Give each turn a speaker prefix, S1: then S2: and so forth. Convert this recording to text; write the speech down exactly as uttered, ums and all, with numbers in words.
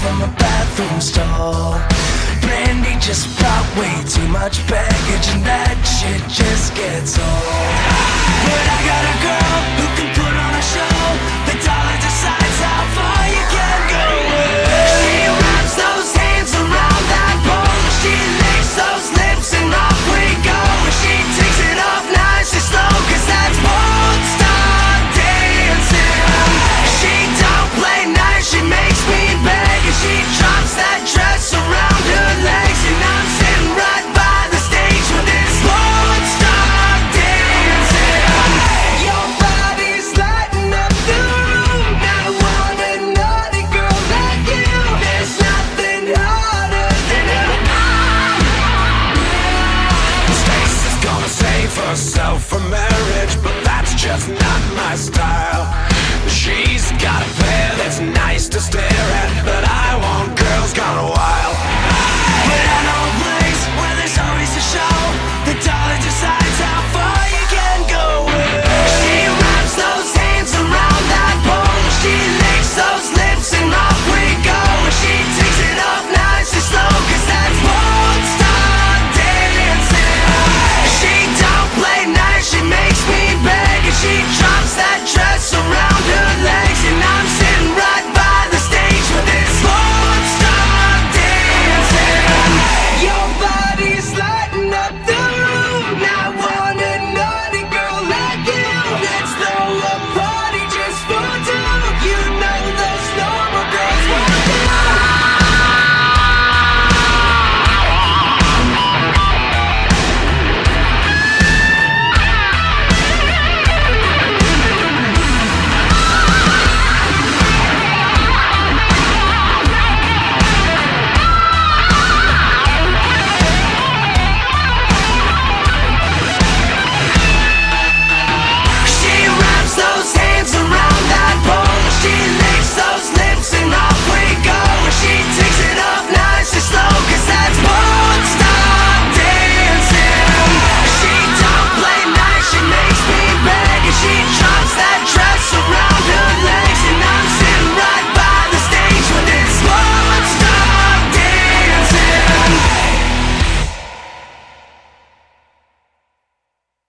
S1: from a bathroom stall. Brandy just brought way too much baggage, and that shit just gets old. But I got a girl who can put on a show. The dollar decides how far you can go. She wraps those hands around that pole. She licks those lips and off we go. She takes it off nice and slow, cause that's old star dancing. She don't play nice, she makes me beg, and she drops that dress around her legs, and I'm sitting right by the stage with this old star dancing. Your body's lighting up the room. I want a naughty girl like you. There's nothing harder than a Stacy's gonna save herself for marriage, but that's just not my style. She's got a